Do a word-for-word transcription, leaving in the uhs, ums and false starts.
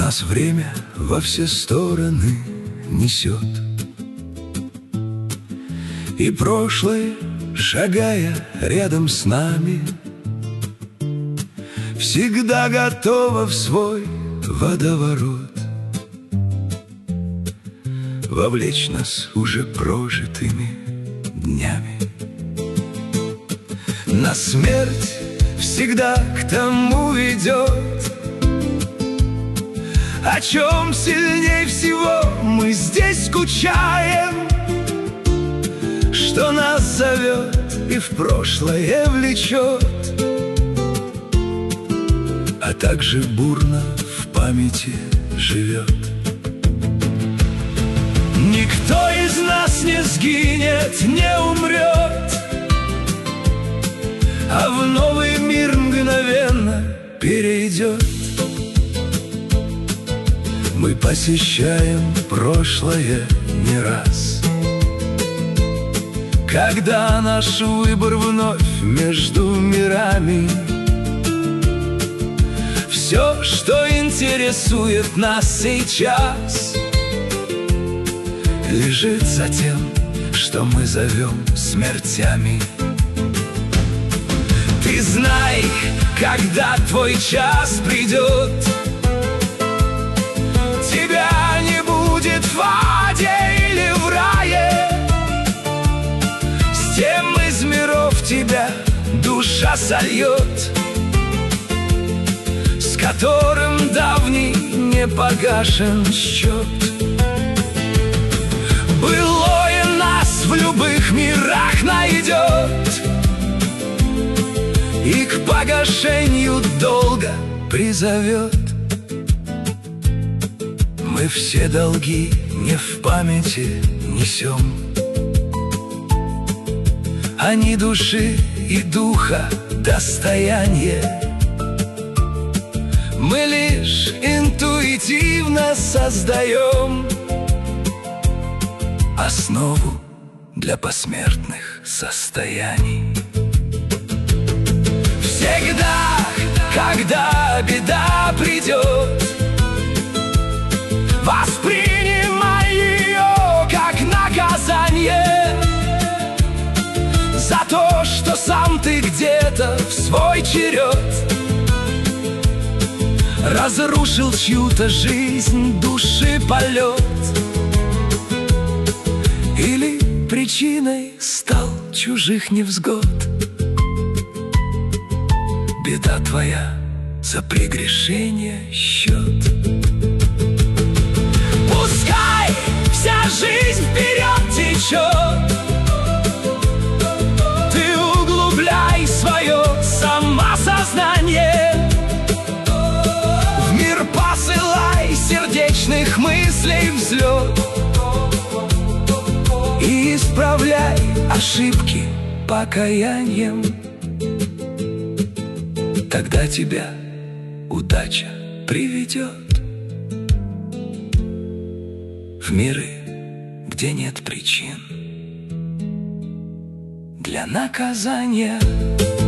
Нас время во все стороны несет, и прошлое, шагая рядом с нами, всегда готово в свой водоворот вовлечь нас уже прожитыми днями. На смерть всегда к тому ведет, о чем сильней всего мы здесь скучаем, что нас зовет и в прошлое влечет, а также бурно в памяти живет. Никто из нас не сгинет, не умрет, а в новый мир мгновенно перейдет. Мы посещаем прошлое не раз, когда наш выбор вновь между мирами. Все, что интересует нас сейчас, лежит за тем, что мы зовем смертями. Ты знай, когда твой час придет, тебя не будет в аде или в рае. С тем из миров тебя душа сольет, с которым давний не погашен счет. Былое нас в любых мирах найдет и к погашению долга призовет. Мы все долги не в памяти несем, они души и духа достояние. Мы лишь интуитивно создаем основу для посмертных состояний. Всегда, когда беда придет, воспринимай ее как наказание за то, что сам ты где-то в свой черед разрушил чью-то жизнь, души полет, или причиной стал чужих невзгод. Беда твоя за прегрешение счет. Пускай вся жизнь вперед течет, ты углубляй свое самосознание, в мир посылай сердечных мыслей взлет и исправляй ошибки покаянием. Тогда тебя удача приведет в миры, где нет причин для наказания.